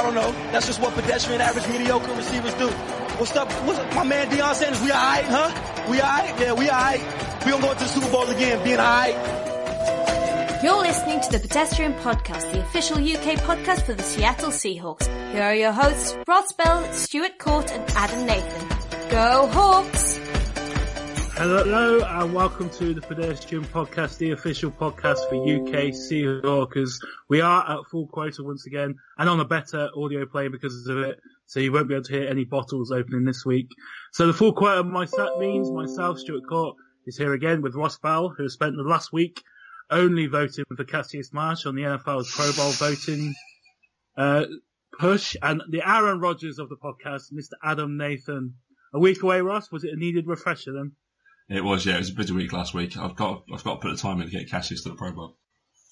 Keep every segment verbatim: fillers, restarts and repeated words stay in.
I don't know. That's just what pedestrian, average, mediocre receivers do. What's up? What's up? My man Deion Sanders, we all right, huh? We all right? Yeah, we all right. We gonna go to the Super Bowl again, being all right. You're listening to the Pedestrian Podcast, the official U K podcast for the Seattle Seahawks. Here are your hosts, Ross Bell, Stuart Court and Adam Nathan. Go Hawks! Hello, hello, and welcome to the Pedestrian Podcast, the official podcast for U K Seahawkers. We are at full quota once again, and on a better audio play because of it, so you won't be able to hear any bottles opening this week. So the full quota myself means myself, Stuart Court, is here again with Ross Bell, who has spent the last week only voting for Cassius Marsh on the N F L's Pro Bowl voting uh, push, and the Aaron Rodgers of the podcast, Mister Adam Nathan. A week away, Ross. Was it a needed refresher then? It was, yeah. It was a busy week last week. I've got, I've got to put the time in to get Cassius to the Pro Bowl.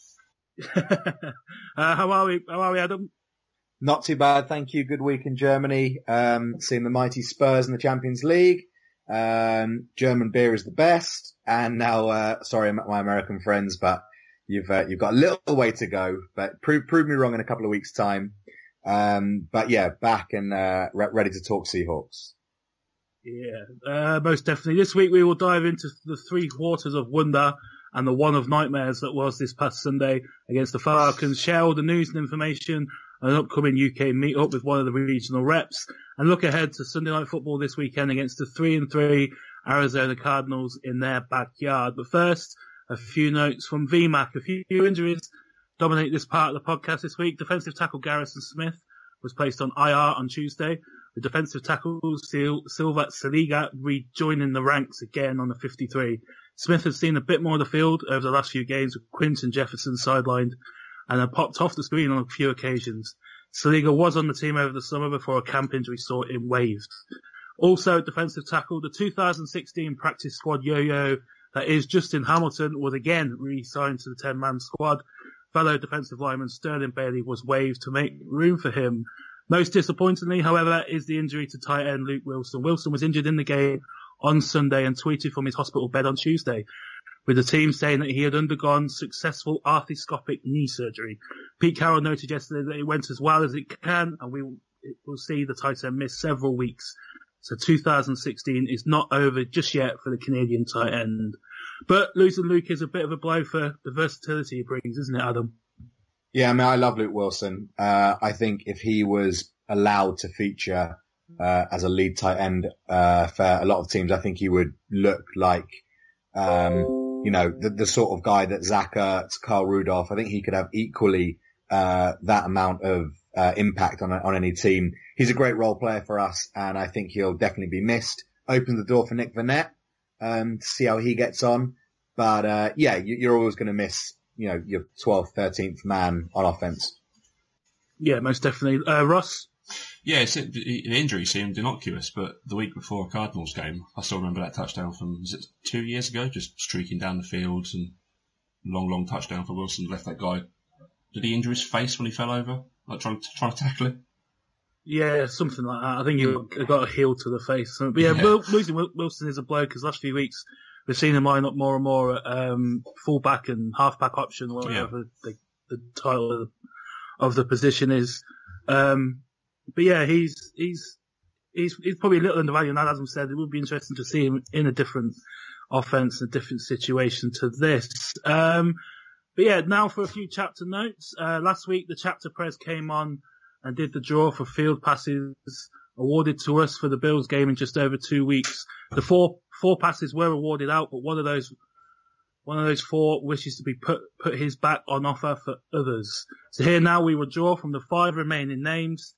uh, how are we? How are we, Adam? Not too bad, thank you. Good week in Germany. Um, seeing the mighty Spurs in the Champions League. Um, German beer is the best. And now, uh, sorry, my American friends, but you've, uh, you've got a little way to go, but prove, prove me wrong in a couple of weeks time. Um, but yeah, back and, uh, re- ready to talk Seahawks. Yeah, uh, most definitely. This week we will dive into the three quarters of wonder and the one of nightmares that was this past Sunday against the Falcons, share all the news and information on an upcoming U K meet-up with one of the regional reps, and look ahead to Sunday Night Football this weekend against the three and three Arizona Cardinals in their backyard. But first, a few notes from V MAC. A few injuries dominate this part of the podcast this week. Defensive tackle Garrison Smith was placed on I R on Tuesday. The defensive tackle Sil- Silva Saliga rejoining the ranks again on the fifty-three. Smith has seen a bit more of the field over the last few games with Quinton Jefferson sidelined and had popped off the screen on a few occasions. Saliga was on the team over the summer before a camp injury saw him waived. Also, defensive tackle, the two thousand sixteen practice squad yo-yo that is Justin Hamilton was again re-signed to the ten-man squad. Fellow defensive lineman Sterling Bailey was waived to make room for him. Most disappointingly, however, is the injury to tight end Luke Wilson. Wilson was injured in the game on Sunday and tweeted from his hospital bed on Tuesday, with the team saying that he had undergone successful arthroscopic knee surgery. Pete Carroll noted yesterday that it went as well as it can, and we will see the tight end miss several weeks. So two thousand sixteen is not over just yet for the Canadian tight end. But losing Luke is a bit of a blow for the versatility he brings, isn't it, Adam? Yeah, I mean, I love Luke Wilson. Uh, I think if he was allowed to feature, uh, as a lead tight end, uh, for a lot of teams, I think he would look like, um, you know, the, the sort of guy that Zach Ertz, Kyle Rudolph, I think he could have equally, uh, that amount of, uh, impact on, on any team. He's a great role player for us, and I think he'll definitely be missed. Open the door for Nick Vannett, um, to see how he gets on. But, uh, yeah, you, you're always going to miss, you know, your twelfth, thirteenth man on offense. Yeah, most definitely. Uh, Ross? Yeah, it's, it, the injury seemed innocuous, but the week before a Cardinals game, I still remember that touchdown from, was it two years ago? Just streaking down the field and long, long touchdown for Wilson, left that guy. Did he injure his face when he fell over? Like trying to, trying to tackle it? Yeah, something like that. I think he got a heel to the face. But yeah, yeah. Losing Wilson is a blow because last few weeks we've seen him line up more and more at um, fullback and halfback option, whatever yeah. the, the title of the, of the position is. Um, but yeah, he's he's he's he's probably a little undervalued. And as Adam said, it would be interesting to see him in a different offense, a different situation to this. Um, but yeah, now for a few chapter notes. Uh, last week the chapter press came on and did the draw for field passes awarded to us for the Bills game in just over two weeks. The four four passes were awarded out, but one of those one of those four wishes to be put put his back on offer for others. So here now we will draw from the five remaining names.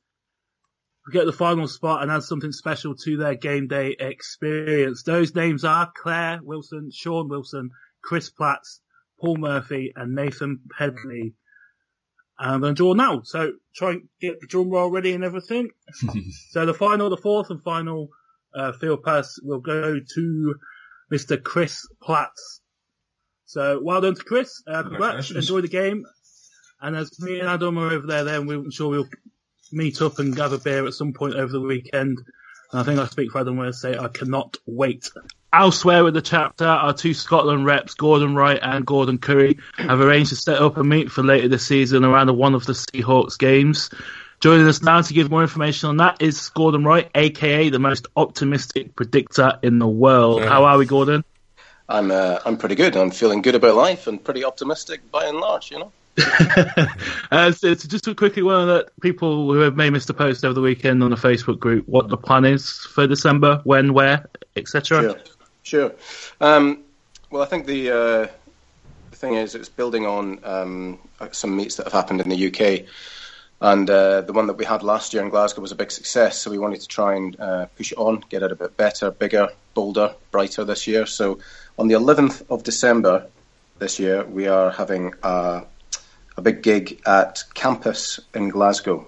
We get the final spot and add something special to their game day experience. Those names are Claire Wilson, Sean Wilson, Chris Platts, Paul Murphy, and Nathan Pedley. And I'm going to draw now. So try and get the drum roll ready and everything. So the final, the fourth and final uh, field pass will go to Mister Chris Platts. So well done to Chris. Uh, congrats. Enjoy the game. And as me and Adam are over there, then we're sure we'll meet up and have a beer at some point over the weekend. And I think I speak for Adam when I say I cannot wait. Elsewhere with the chapter, our two Scotland reps, Gordon Wright and Gordon Curry, have arranged to set up a meet for later this season around one of the Seahawks games. Joining us now to give more information on that is Gordon Wright, aka the most optimistic predictor in the world. Yeah. How are we, Gordon? I'm uh, I'm pretty good. I'm feeling good about life and pretty optimistic by and large, you know. uh, so, so just to quickly want to let people who have may missed a post over the weekend on the Facebook group what the plan is for December, when, where, et cetera. Sure, sure. Um, well, I think the, uh, the thing is it's building on um, some meets that have happened in the U K. And uh, the one that we had last year in Glasgow was a big success, so we wanted to try and uh, push it on, get it a bit better, bigger, bolder, brighter this year. So on the eleventh of December this year, we are having a, a big gig at Campus in Glasgow.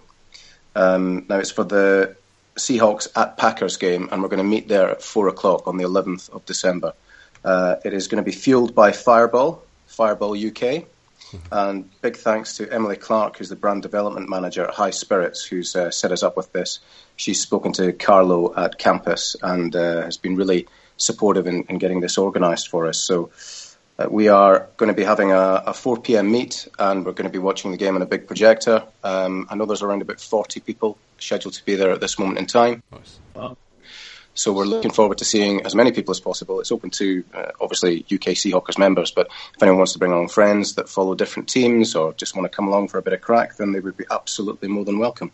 Um, now, it's for the Seahawks at Packers game, and we're going to meet there at four o'clock on the eleventh of December. Uh, it is going to be fueled by Fireball, Fireball U K. And big thanks to Emily Clark, who's the brand development manager at High Spirits, who's uh, set us up with this. She's spoken to Carlo at Campus and uh, has been really supportive in, in getting this organised for us. So uh, we are going to be having a, a four p.m. meet, and we're going to be watching the game on a big projector. Um, I know there's around about forty people scheduled to be there at this moment in time. Nice. Wow. So we're looking forward to seeing as many people as possible. It's open to, uh, obviously, U K Seahawkers members, but if anyone wants to bring along friends that follow different teams or just want to come along for a bit of crack, then they would be absolutely more than welcome.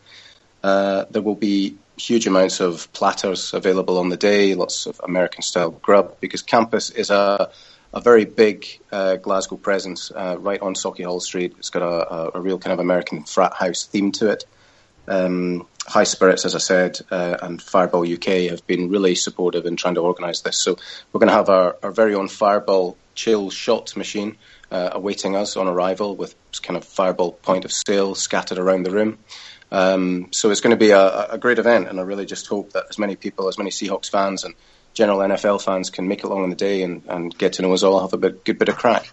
Uh, there will be huge amounts of platters available on the day, lots of American-style grub, because Campus is a, a very big uh, Glasgow presence uh, right on Sauchiehall Street. It's got a, a, a real kind of American frat house theme to it. Um, High Spirits, as I said, uh, and Fireball U K have been really supportive in trying to organise this. So we're going to have our, our very own Fireball chill shot machine uh, awaiting us on arrival with kind of Fireball point of sale scattered around the room. Um, so it's going to be a, a great event, and I really just hope that as many people, as many Seahawks fans and general N F L fans can make it along in the day and, and get to know us all, have a bit, good bit of crack.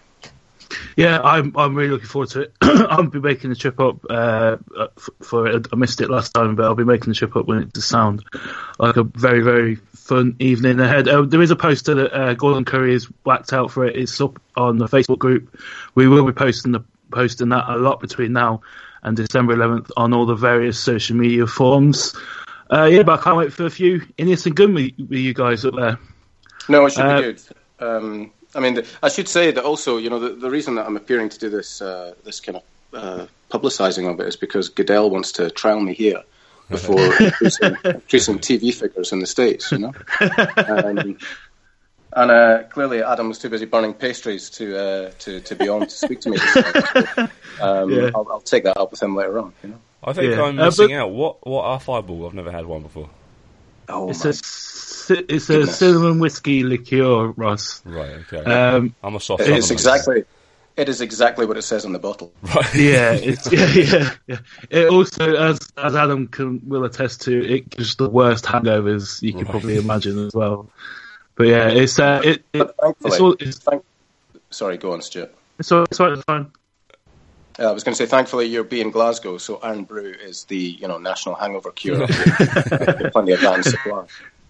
Yeah, I'm I'm really looking forward to it. I'll be making the trip up uh, for it. I missed it last time, but I'll be making the trip up when it does sound like a very, very fun evening ahead. Uh, there is a poster that uh, Gordon Curry has whacked out for it. It's up on the Facebook group. We will be posting the posting that a lot between now and December eleventh on all the various social media forms. Uh, yeah, but I can't wait for a few innocent gun with, with you guys up there. No, it should uh, be good. Um, I mean, the, I should say that also, you know, the, the reason that I'm appearing to do this uh, this kind of uh, publicising of it is because Goodell wants to trial me here before increasing, increasing T V figures in the States, you know. Um, and uh, clearly Adam was too busy burning pastries to uh, to, to be on to speak to me this time. So, um, yeah. I'll, I'll take that up with him later on, you know. I think yeah. I'm missing uh, but... out. What what are Fireball? I've never had one before. Oh, it's my. a it's a cinnamon whiskey liqueur, Ross. Right. Okay. Um, I'm a soft. It's exactly. It is exactly what it says on the bottle. Right. Yeah. It's, yeah. Yeah. Yeah. It also, as as Adam can will attest to, it gives the worst hangovers you could right. probably imagine as well. But yeah, it's uh, it. it it's all. It's, thank, sorry, go on, Stuart. It's all. It's all it's fine. Uh, I was going to say, thankfully, you'll be in Glasgow, so Iron Brew is the you know national hangover cure. uh, plenty of van supply.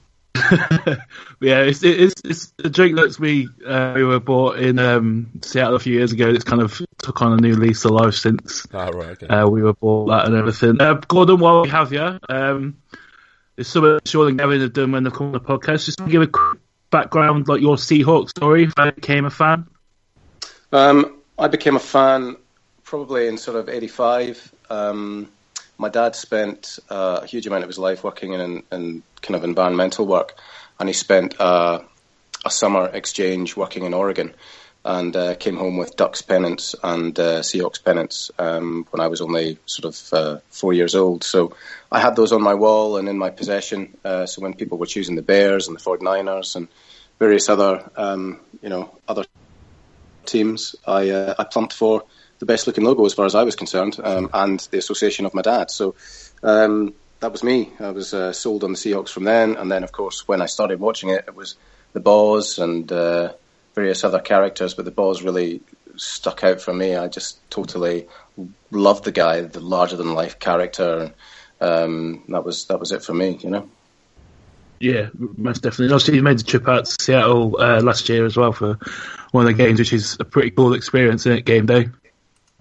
Yeah, it's, it's it's a drink that we uh, we were bought in um, Seattle a few years ago. It's kind of took on a new lease of life since oh, right, okay. uh, we were bought that and everything. Uh, Gordon, while we have you, um, it's something Sean and Gavin have done when they come on the podcast. Just give a quick background, like your Seahawks story, if I became a fan. Um, I became a fan probably in sort of eighty-five. Um, my dad spent uh, a huge amount of his life working in, in kind of environmental work, and he spent uh, a summer exchange working in Oregon, and uh, came home with Ducks pennants and uh, Seahawks pennants um, when I was only sort of uh, four years old. So I had those on my wall and in my possession. Uh, so when people were choosing the Bears and the forty-niners and various other, um, you know, other teams, I uh, I plumped for the best looking logo as far as I was concerned, um, and the association of my dad. So um, that was me. I was uh, sold on the Seahawks from then. And then, of course, when I started watching it, it was the Boz and uh, various other characters, but the Boz really stuck out for me. I just totally loved the guy, the larger than life character. And um, that was that was it for me, you know. Yeah, most definitely. Also, you made the trip out to Seattle uh, last year as well for one of the games, which is a pretty cool experience, isn't it, game day?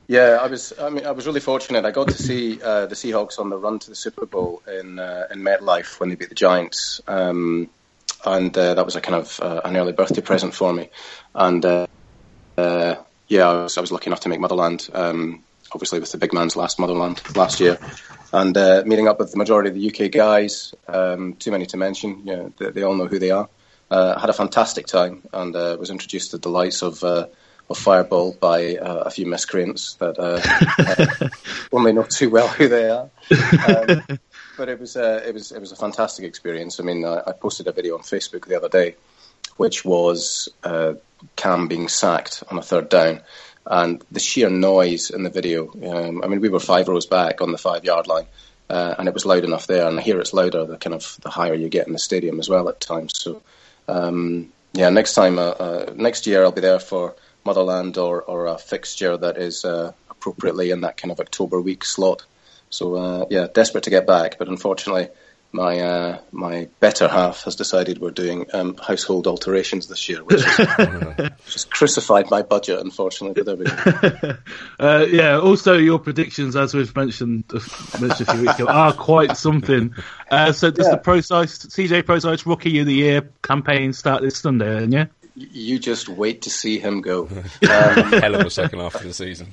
Yeah, I was. I mean, I was really fortunate. I got to see uh, the Seahawks on the run to the Super Bowl in uh, in MetLife when they beat the Giants, um, and uh, that was a kind of uh, an early birthday present for me. And uh, uh, yeah, I was, I was lucky enough to make Motherland, um, obviously with the big man's last Motherland last year, and uh, meeting up with the majority of the U K guys. Um, too many to mention. Yeah, they, they all know who they are. Uh, had a fantastic time, and uh, was introduced to the delights of. Uh, of Fireball by uh, a few miscreants that uh, uh, only know too well who they are. Um, but it was uh, it was it was a fantastic experience. I mean, I, I posted a video on Facebook the other day, which was uh, Cam being sacked on a third down, and the sheer noise in the video. Um, I mean, we were five rows back on the five yard line, uh, and it was loud enough there. And I hear it's louder the kind of the higher you get in the stadium as well at times. So um, yeah, next time, uh, uh, next year I'll be there for Motherland or, or a fixture that is uh, appropriately in that kind of October week slot. So uh, yeah, desperate to get back, but unfortunately my uh, my better half has decided we're doing um, household alterations this year, which has just crucified my budget, unfortunately. But there we go. uh, yeah, also your predictions, as we've mentioned, mentioned a few weeks ago, are quite something. Uh, so does yeah. the Procise, C J Procise Rookie of the Year campaign start this Sunday, then, yeah? You just wait to see him go. Um, Hell of a second half of the season.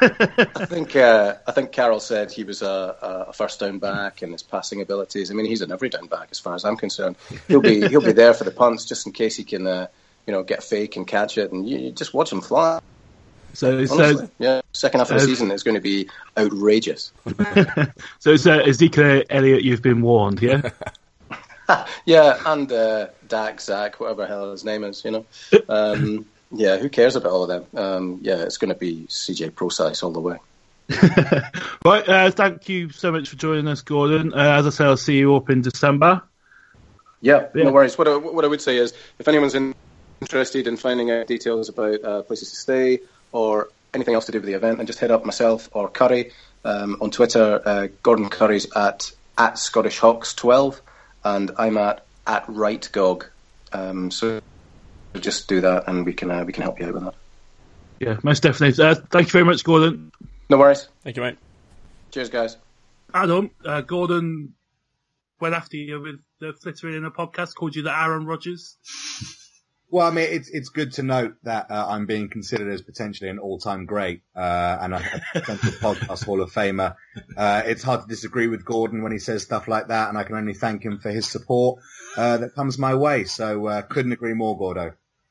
I think uh, I think Carroll said he was a, a first down back and his passing abilities. I mean, he's an every down back as far as I'm concerned. He'll be he'll be there for the punts just in case he can, uh, you know, get fake and catch it, and you, you just watch him fly. So, Honestly, so yeah, second half of the uh, season is going to be outrageous. So, it's uh, Ezekiel Elliott, you've been warned, yeah. Yeah, and uh, Dak, Zach, whatever the hell his name is, you know. Um, yeah, who cares about all of them? Um, yeah, it's going to be C J Procise all the way. Right, uh, thank you so much for joining us, Gordon. Uh, as I say, I'll see you up in December. Yeah, yeah. no worries. What I, what I would say is, if anyone's interested in finding out details about uh, places to stay or anything else to do with the event, then just head up myself or Curry um, on Twitter. Uh, Gordon Curry's at, at Scottish Hawks twelve. And I'm at at RightGog, um, so just do that, and we can uh, we can help you out with that. Yeah, most definitely. Uh, thank you very much, Gordon. No worries. Thank you, mate. Cheers, guys. Adam, uh, Gordon went after you with the Flittering in a podcast, called you the Aaron Rodgers. Well, I mean, it's it's good to note that uh, I'm being considered as potentially an all-time great uh, and a potential podcast Hall of Famer. Uh, it's hard to disagree with Gordon when he says stuff like that, and I can only thank him for his support uh, that comes my way. So uh, couldn't agree more, Gordo.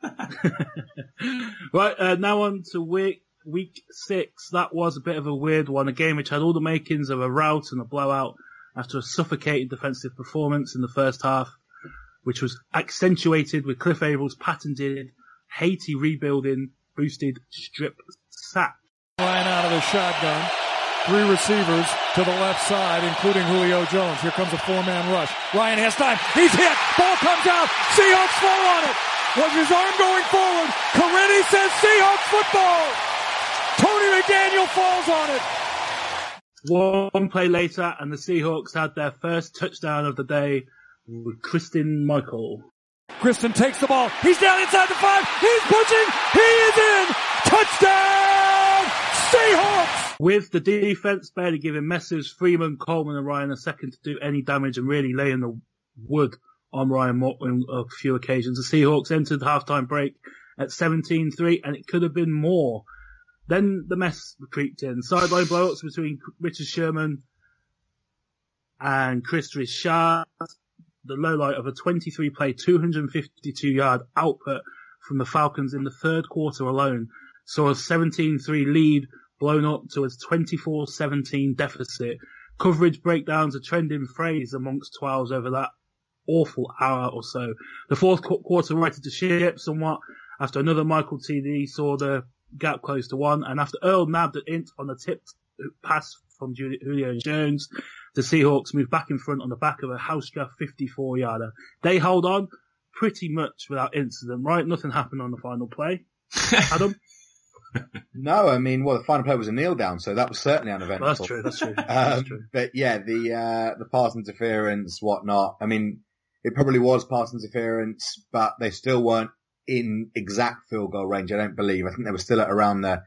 Right, uh, now on to week week six. That was a bit of a weird one, a game which had all the makings of a rout and a blowout after a suffocating defensive performance in the first half, which was accentuated with Cliff Avrill's patented Haiti rebuilding boosted strip sack. Line out of the shotgun. Three receivers to the left side, including Julio Jones. Here comes a four-man rush. Ryan has time. He's hit. Ball comes out. Seahawks fall on it. Was his arm going forward? Carini says Seahawks football. Tony McDaniel falls on it. One play later, and the Seahawks had their first touchdown of the day with Kristen Michael. Kristen takes the ball. He's down inside the five. He's pushing. He is in. Touchdown, Seahawks! With the defense barely giving Messrs. Freeman, Coleman, and Ryan a second to do any damage and really laying the wood on Ryan Mott on a few occasions, the Seahawks entered the halftime break at seventeen three, and it could have been more. Then the mess creeped in. Sideline blowups between Richard Sherman and Chris Richard. The lowlight of a twenty-three play, two hundred fifty-two yard output from the Falcons in the third quarter alone saw a seventeen three lead blown up to a twenty-four seventeen deficit. Coverage breakdowns, a trending phrase amongst twelves over that awful hour or so. The fourth quarter righted the ship somewhat after another Michael T D saw the gap close to one, and after Earl nabbed it in on the tipped pass from Julio Jones, the Seahawks moved back in front on the back of a Hauska fifty-four yarder. They hold on pretty much without incident, right? Nothing happened on the final play. Adam? No, I mean, well, the final play was a kneel down, so that was certainly uneventful. Well, that's true, that's true. Um, that's true. But yeah, the uh, the pass interference, whatnot. I mean, it probably was pass interference, but they still weren't in exact field goal range. I don't believe. I think they were still at around the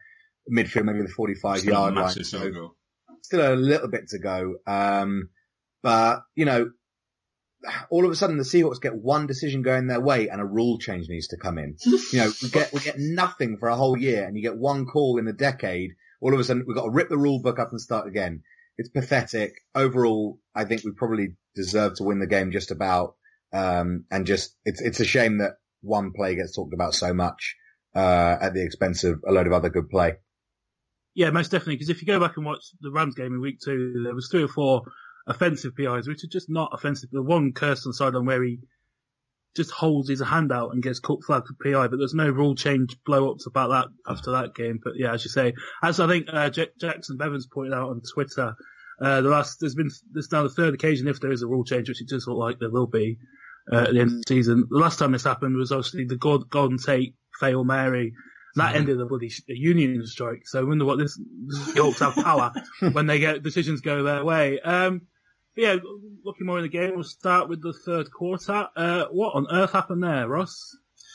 midfield, maybe the forty-five yard line. So still a little bit to go. Um, but, you know, all of a sudden the Seahawks get one decision going their way and a rule change needs to come in. You know, we get, we get nothing for a whole year and you get one call in a decade. All of a sudden we've got to rip the rule book up and start again. It's pathetic. Overall, I think we probably deserve to win the game just about. Um, and just, it's, it's a shame that one play gets talked about so much, uh, at the expense of a load of other good play. Yeah, most definitely. Because if you go back and watch the Rams game in week two, there was three or four offensive P Is, which are just not offensive. The one Kirsten sideline where he just holds his hand out and gets caught flag for P I, but there's no rule change blow-ups about that after that game. But yeah, as you say, as I think uh, J- Jackson Bevins pointed out on Twitter, uh, the last there's been this is now the third occasion if there is a rule change, which it does look like there will be uh, at the end of the season. The last time this happened was obviously the God- Golden Tate Fail Mary. That ended the bloody union strike. So I wonder what this, this Yorks have power when they get decisions go their way. Um, but yeah, looking more in the game, we'll start with the third quarter. Uh, what on earth happened there, Ross?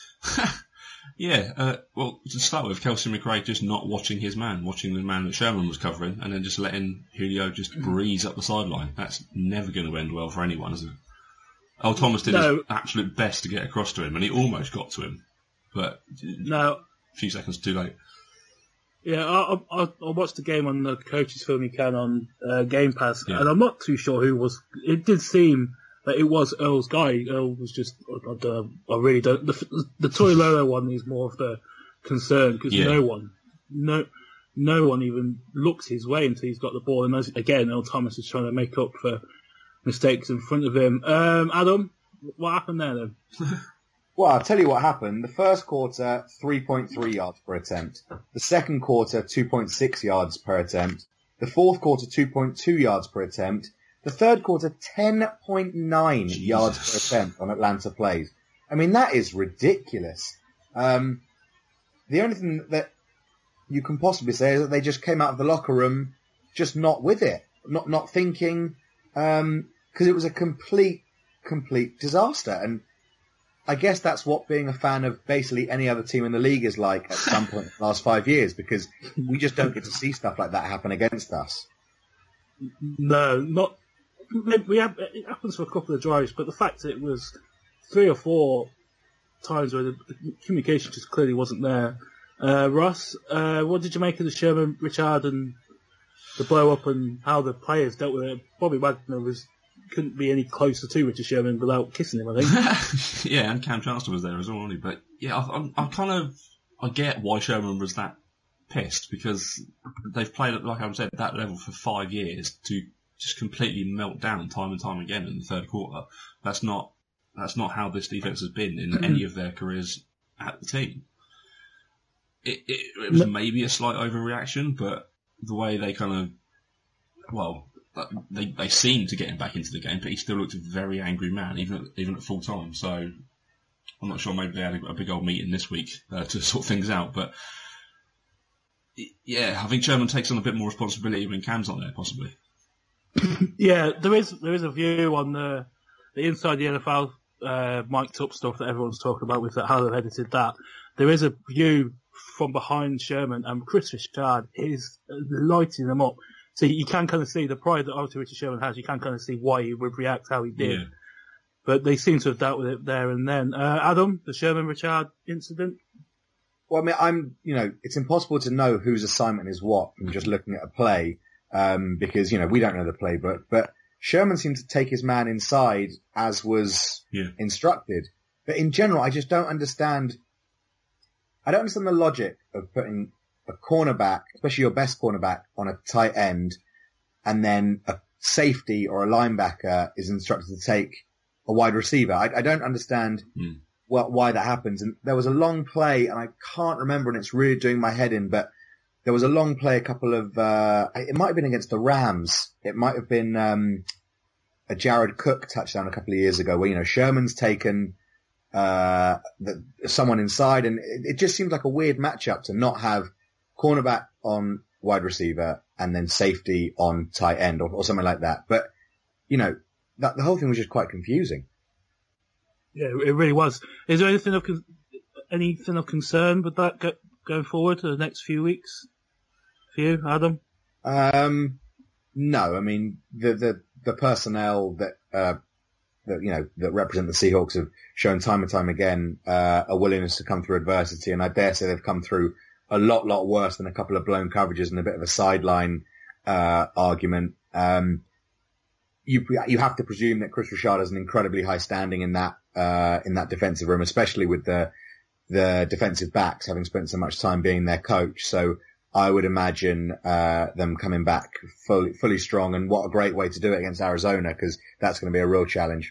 yeah, uh, well, to start with, Kelsey McRae just not watching his man, watching the man that Sherman was covering, and then just letting Julio just breeze up the sideline. That's never going to end well for anyone, is it? Earl Thomas did no. his absolute best to get across to him, and he almost got to him, but no. a few seconds too late. Yeah, I, I, I watched the game on the coaches film you can on uh, Game Pass, yeah. and I'm not too sure who was. It did seem that it was Earl's guy. Earl was just, I, I, don't, I really don't. The, the Toy Lolo one is more of the concern because yeah. no one, no, no one even looks his way until he's got the ball. And as, again, Earl Thomas is trying to make up for mistakes in front of him. Um, Adam, what happened there then? Well, I'll tell you what happened. The first quarter, three point three yards per attempt. The second quarter, two point six yards per attempt. The fourth quarter, two point two yards per attempt. The third quarter, ten point nine Jesus. yards per attempt on Atlanta plays. I mean, that is ridiculous. Um, the only thing that you can possibly say is that they just came out of the locker room just not with it, not not thinking, um, because it was a complete, complete disaster. And I guess that's what being a fan of basically any other team in the league is like at some point in the last five years, because we just don't get to see stuff like that happen against us. No, not. We have, it happens for a couple of drives, but the fact that it was three or four times where the communication just clearly wasn't there. Uh, Ross, uh, what did you make of the Sherman, Richard, and the blow up and how the players dealt with it? Bobby Wagner was. Couldn't be any closer to Richard Sherman without kissing him, I think. yeah, and Cam Chancellor was there as well, wasn't he? But yeah, I, I, I kind of I get why Sherman was that pissed, because they've played at, like I said, that level for five years to just completely melt down time and time again in the third quarter. That's not that's not how this defense has been in any of their careers at the team. It, it, it was maybe a slight overreaction, but the way they kind of well. They they seemed to get him back into the game, but he still looked a very angry man, even at, even at full time. So I'm not sure. Maybe they had a, a big old meeting this week uh, to sort things out. But yeah, I think Sherman takes on a bit more responsibility when Cam's not there, possibly. yeah, there is there is a view on the the inside the N F L uh, mic'd up stuff that everyone's talking about with how they've edited that. There is a view from behind Sherman, and Chris Richard is lighting them up. So you can kind of see the pride that obviously Richard Sherman has. You can kind of see why he would react how he did. Yeah. But they seem to have dealt with it there and then. Uh, Adam, the Sherman Richard incident? Well, I mean, I'm, you know, it's impossible to know whose assignment is what from just looking at a play, um, because, you know, we don't know the playbook. But Sherman seemed to take his man inside as was yeah. instructed. But in general, I just don't understand. I don't understand the logic of putting a cornerback, especially your best cornerback, on a tight end, and then a safety or a linebacker is instructed to take a wide receiver. I, I don't understand mm. what, why that happens. And there was a long play, and I can't remember, and it's really doing my head in, but there was a long play, a couple of, uh, it might have been against the Rams. It might have been, um, a Jared Cook touchdown a couple of years ago where, you know, Sherman's taken, uh, the, someone inside, and it, it just seems like a weird matchup to not have cornerback on wide receiver and then safety on tight end or, or something like that. But, you know, that, the whole thing was just quite confusing. Yeah, it really was. Is there anything of, anything of concern with that go, going forward to the next few weeks? for you, Adam? Um, no, I mean, the, the, the personnel that, uh, that, you know, that represent the Seahawks have shown time and time again, uh, a willingness to come through adversity. And I dare say they've come through a lot, lot worse than a couple of blown coverages and a bit of a sideline, uh, argument. Um, you, you have to presume that Chris Richard has an incredibly high standing in that, uh, in that defensive room, especially with the, the defensive backs having spent so much time being their coach. So I would imagine, uh, them coming back fully, fully strong, and what a great way to do it against Arizona, because that's going to be a real challenge.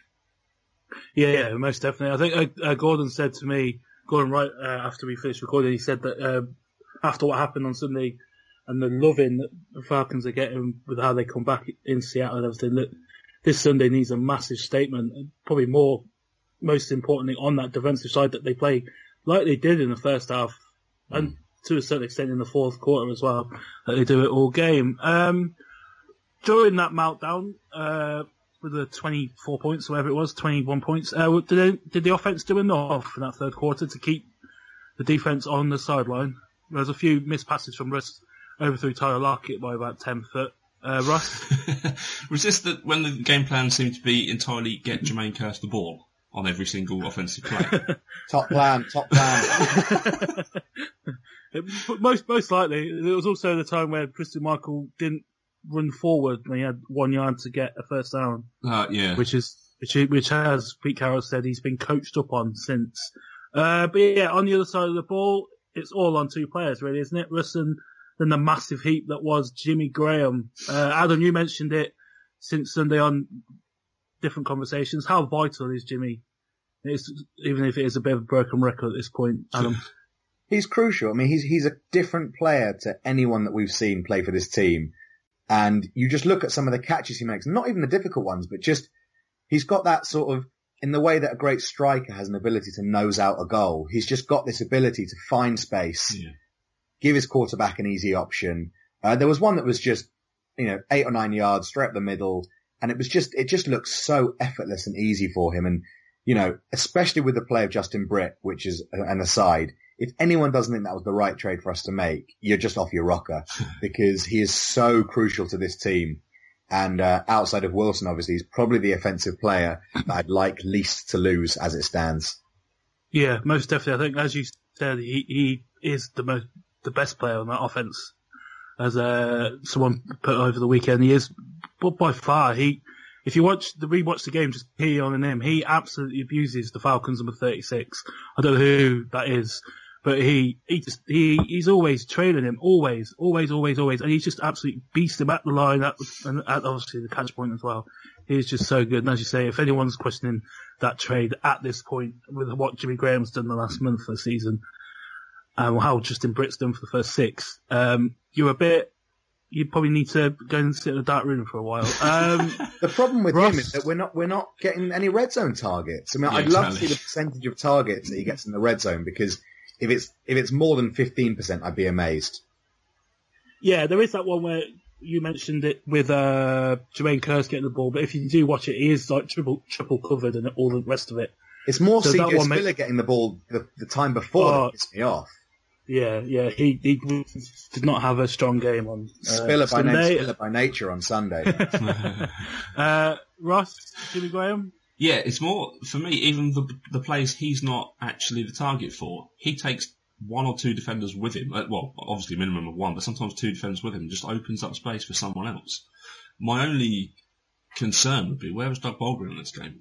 Yeah, yeah, most definitely. I think, uh, Gordon said to me, Gordon, right, uh, after we finished recording, he said that, uh, after what happened on Sunday and the loving that the Falcons are getting with how they come back in Seattle and everything, that this Sunday needs a massive statement, and probably more, most importantly, on that defensive side, that they play like they did in the first half, mm. and to a certain extent in the fourth quarter as well, that they do it all game. Um, during that meltdown, uh, with the twenty-four points, whatever it was, twenty-one points, uh, did, they, did the offense do enough in that third quarter to keep the defense on the sideline? There's a few missed passes from Russ overthrew Tyler Lockett by about ten foot. Uh, Russ? Was this that when the game plan seemed to be entirely get Jermaine Kearse the ball on every single offensive play? Top plan, top plan. it, most most likely, there was also the time where Christian Michael didn't run forward when he had one yard to get a first down. Uh, yeah. Which is which, which has Pete Carroll said he's been coached up on since. Uh, but yeah, on the other side of the ball, it's all on two players, really, isn't it? Russ and then the massive heap that was Jimmy Graham. Uh, Adam, you mentioned it since Sunday on different conversations. How vital is Jimmy? It's, even if it is a bit of a broken record at this point, Adam. He's crucial. I mean, he's he's a different player to anyone that we've seen play for this team. And you just look at some of the catches he makes, not even the difficult ones, but just he's got that sort of, in the way that a great striker has an ability to nose out a goal, he's just got this ability to find space, yeah. give his quarterback an easy option. Uh, there was one that was just, you know, eight or nine yards straight up the middle, and it was just, it just looks so effortless and easy for him. And, you know, especially with the play of Justin Britt, which is an aside, if anyone doesn't think that was the right trade for us to make, you're just off your rocker, because he is so crucial to this team. And uh, outside of Wilson, obviously, he's probably the offensive player that I'd like least to lose as it stands. Yeah, most definitely. I think, as you said, he, he is the most, the best player on that offense. As uh, someone put over the weekend, he is, but by far, he. If you watch the rewatch the game, just hear on him, he absolutely abuses the Falcons number thirty-six. I don't know who that is, but he he just he he's always trailing him, always, always, always, always, and he's just absolutely beast him at the line, at, and at obviously the catch point as well. He's just so good. And as you say, if anyone's questioning that trade at this point with what Jimmy Graham's done the last month of the season, and um, how Justin Britt's done for the first six, um, you're a bit. You probably need to go and sit in a dark room for a while. Um, the problem with Ross, him is that we're not we're not getting any red zone targets. I mean, yeah, I'd love to see the percentage of targets that he gets in the red zone, because if it's if it's more than fifteen percent, I'd be amazed. Yeah, there is that one where you mentioned it with uh, Jermaine Kearse getting the ball, but if you do watch it, he is like triple triple covered and all the rest of it. It's more so C J Spiller makes... getting the ball the, the time before oh, that pissed me off. Yeah, yeah, he, he did not have a strong game on uh, Spiller by Sunday. name, Spiller by nature on Sunday. uh, Ross, Jimmy Graham? Yeah, it's more, for me, even the the plays he's not actually the target for, he takes one or two defenders with him, well, obviously minimum of one, but sometimes two defenders with him, just opens up space for someone else. My only concern would be, where was Doug Baldwin in this game?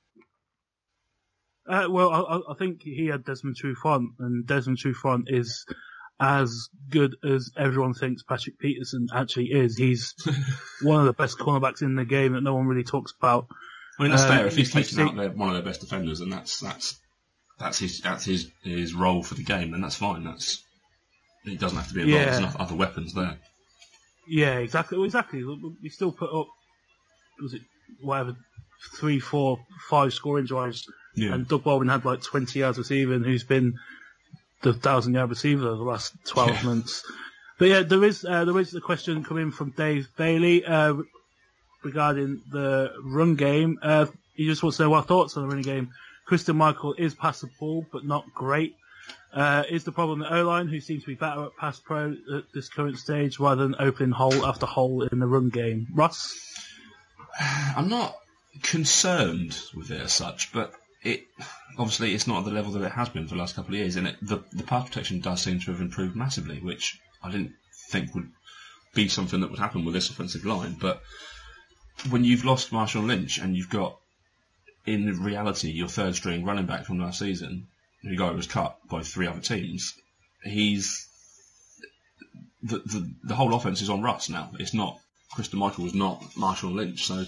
Uh, well, I, I think he had Desmond Trufant, and Desmond Trufant is as good as everyone thinks Patrick Peterson actually is. He's one of the best cornerbacks in the game that no one really talks about. I mean, that's uh, fair. If he's taking see... out their, one of their best defenders, and that's that's that's his that's his his role for the game, then that's fine. That's he doesn't have to be involved. Yeah. There's enough other weapons there. Yeah, exactly. Well, exactly. We still put up, was it whatever, three, four, five scoring drives. Yeah. And Doug Baldwin had like twenty yards receiving, who's been the thousand yard receiver over the last twelve yeah. months. But yeah, there is uh, there is a question coming from Dave Bailey uh, regarding the run game. Uh, he just wants to know our thoughts on the running game. Christian Michael is passable, but not great. Uh, is the problem the O-line, who seems to be better at pass pro at this current stage, rather than opening hole after hole in the run game? Ross? I'm not concerned with it as such, but it obviously it's not at the level that it has been for the last couple of years, and it, the, the pass protection does seem to have improved massively, which I didn't think would be something that would happen with this offensive line. But when you've lost Marshawn Lynch and you've got, in reality, your third string running back from last season, the guy who was cut by three other teams, he's the the, the whole offense is on Russ now. It's not Christian Michael is not Marshawn Lynch, so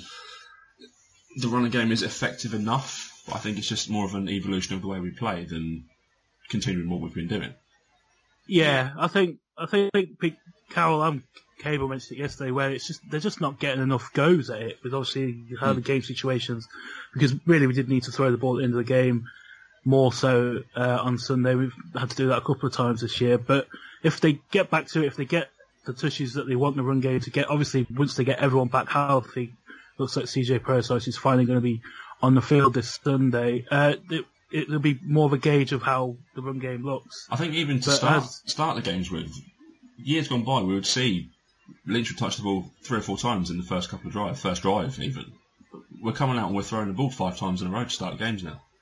the running game is effective enough. But I think it's just more of an evolution of the way we play than continuing what we've been doing. Yeah, I think I think Pete Carroll and Cable mentioned it yesterday, where it's just they're just not getting enough goes at it with obviously how mm. the game situations, because really we did need to throw the ball at the end of the game more so uh, on Sunday. We've had to do that a couple of times this year, but if they get back to it, if they get the touches that they want in the run game to get, obviously once they get everyone back healthy, looks like C J Prosise is finally going to be on the field this Sunday. Uh, it, it'll be more of a gauge of how the run game looks. I think even to but start as, start the games with, years gone by, we would see Lynch would touch the ball three or four times in the first couple of drives, first drive even. We're coming out and we're throwing the ball five times in a row to start the games now.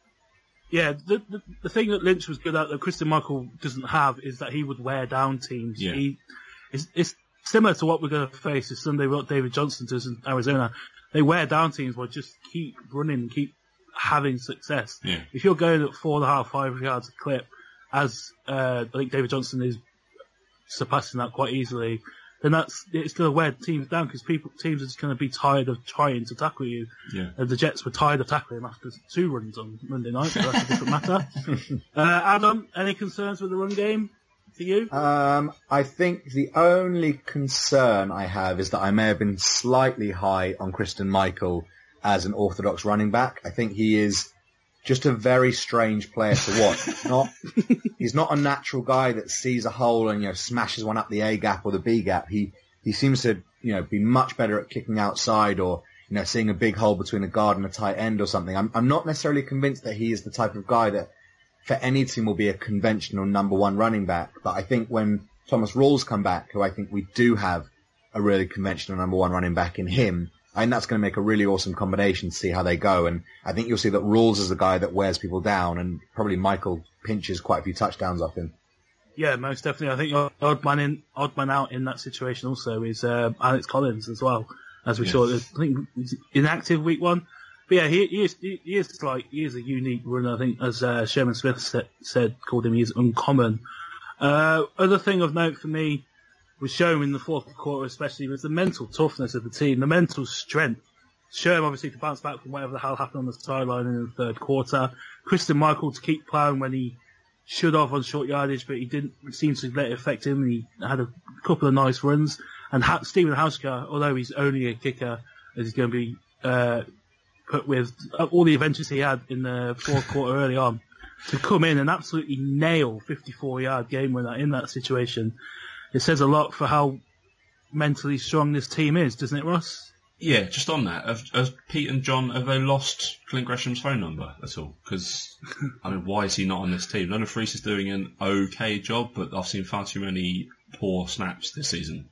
Yeah, the, the the thing that Lynch was good at that Christian Michael doesn't have is that he would wear down teams. Yeah. He, it's, it's similar to what we're going to face this Sunday, what David Johnson does in Arizona. They wear down teams by just keep running and keep having success. Yeah. If you're going at four and a half, five yards a clip, as uh, I think David Johnson is surpassing that quite easily, then that's it's going to wear teams down because people teams are just going to be tired of trying to tackle you. Yeah. And the Jets were tired of tackling him after two runs on Monday night, so that's a different matter. uh, Adam, any concerns with the run game for you? Um, I think the only concern I have is that I may have been slightly high on Christian Michael as an orthodox running back. I think he is just a very strange player to watch. Not, he's not a natural guy that sees a hole and, you know, smashes one up the A gap or the B gap. He, he seems to, you know, be much better at kicking outside or, you know, seeing a big hole between a guard and a tight end or something. I'm, I'm not necessarily convinced that he is the type of guy that for any team will be a conventional number one running back. But I think when Thomas Rawls come back, who I think we do have a really conventional number one running back in him, I think that's going to make a really awesome combination to see how they go. And I think you'll see that Rawls is the guy that wears people down, and probably Michael pinches quite a few touchdowns off him. Yeah, most definitely. I think the odd man in, odd man out in that situation also is uh, Alex Collins as well, as we yes. saw. I think he's inactive week one, but yeah, he, he is he is like he is a unique runner. I think, as uh, Sherman Smith said, said, called him, he's uncommon. Uh, other thing of note for me was shown in the fourth quarter, especially, was the mental toughness of the team, the mental strength. Sherman obviously to bounce back from whatever the hell happened on the sideline in the third quarter. Christian Michael to keep plowing when he should have on short yardage, but he didn't seem to let it affect him. And he had a couple of nice runs. And ha- Stephen Hauschka, although he's only a kicker, as he's going to be uh, put with all the adventures he had in the fourth quarter early on, to come in and absolutely nail fifty-four yard game winner in that situation. It says a lot for how mentally strong this team is, doesn't it, Ross? Yeah, just on that, have, have Pete and John, have they lost Clint Gresham's phone number at all? Because, I mean, why is he not on this team? Leonard Freese is doing an okay job, but I've seen far too many poor snaps this season.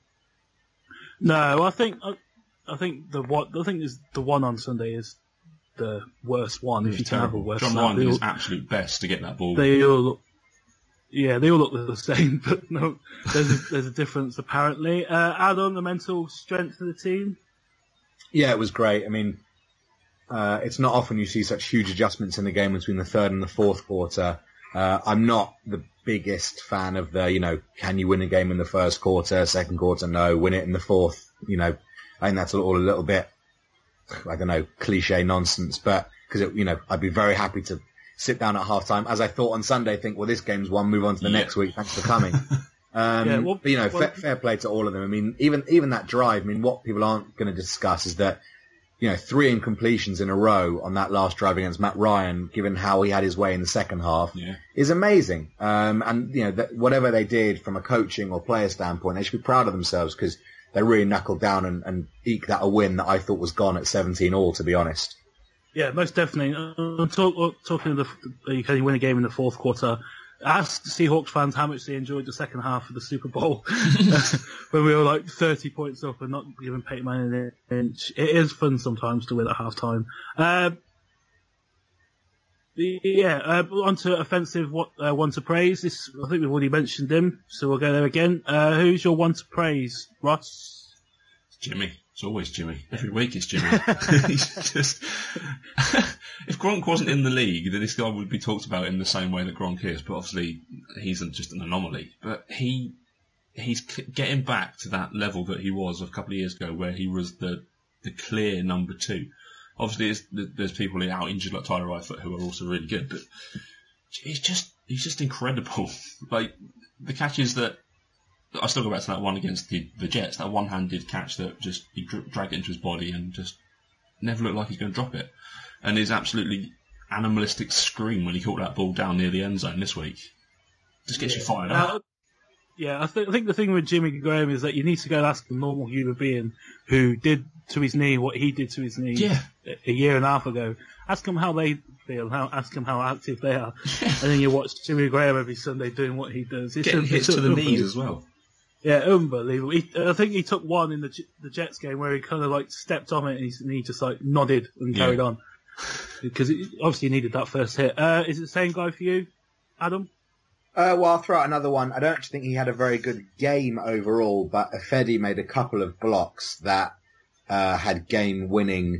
No, I think I, I think the what I think is the one on Sunday is the worst one. If you can have a worse John snap. Ryan did his absolute best to get that ball. They all look, yeah, they all look the same, but no, there's a, there's a difference apparently. Uh, add on the mental strength of the team. Yeah, it was great. I mean, uh, it's not often you see such huge adjustments in the game between the third and the fourth quarter. Uh, I'm not the biggest fan of the, you know, can you win a game in the first quarter, second quarter, no, win it in the fourth. You know, I think that's all a little bit, I don't know, cliche nonsense, but because, you know, I'd be very happy to sit down at halftime, as I thought on Sunday, think, well, this game's won, move on to the yeah. next week, thanks for coming. Um, yeah, well, but, you know, well, fair, fair play to all of them. I mean, even even that drive, I mean, what people aren't going to discuss is that, you know, three incompletions in a row on that last drive against Matt Ryan, given how he had his way in the second half, yeah. is amazing. Um, and, you know, that whatever they did from a coaching or player standpoint, they should be proud of themselves because they really knuckled down and, and eked out a win that I thought was gone at seventeen all, to be honest. Yeah, most definitely. Uh, talk, talking of the, you can win a game in the fourth quarter. ask Seahawks fans how much they enjoyed the second half of the Super Bowl when we were like thirty points up and not giving Peyton Manning an inch. It is fun sometimes to win at half time. Uh, yeah, uh, on to offensive what, uh, one to praise. This, I think we've already mentioned him, so we'll go there again. Uh, who's your one to praise, Ross? Jimmy. It's always Jimmy. Every week it's Jimmy. He's just... If Gronk wasn't in the league, then this guy would be talked about in the same way that Gronk is, but obviously he's just an anomaly. But he he's getting back to that level that he was a couple of years ago, where he was the the clear number two. Obviously, it's, there's people out injured like Tyler Eifert who are also really good, but he's just he's just incredible. Like the catches that I still go back to that one against the, the Jets, that one-handed catch that just he dragged it into his body and just never looked like he's going to drop it. And his absolutely animalistic scream when he caught that ball down near the end zone this week just gets yeah. you fired uh, up. Yeah, I, th- I think the thing with Jimmy Graham is that you need to go and ask a normal human being who did to his knee what he did to his knee yeah. a, a year and a half ago. Ask them how they feel, how, ask them how active they are. Yeah. And then you watch Jimmy Graham every Sunday doing what he does. It's Getting a, hits it's to the knees as well. Yeah, unbelievable. He, I think he took one in the the Jets game where he kind of like stepped on it and he, and he just like nodded and carried yeah. on. Because it, obviously he needed that first hit. Uh, is it the same guy for you, Adam? Uh, well, I'll throw out another one. I don't actually think he had a very good game overall, but Ifedi made a couple of blocks that uh, had game-winning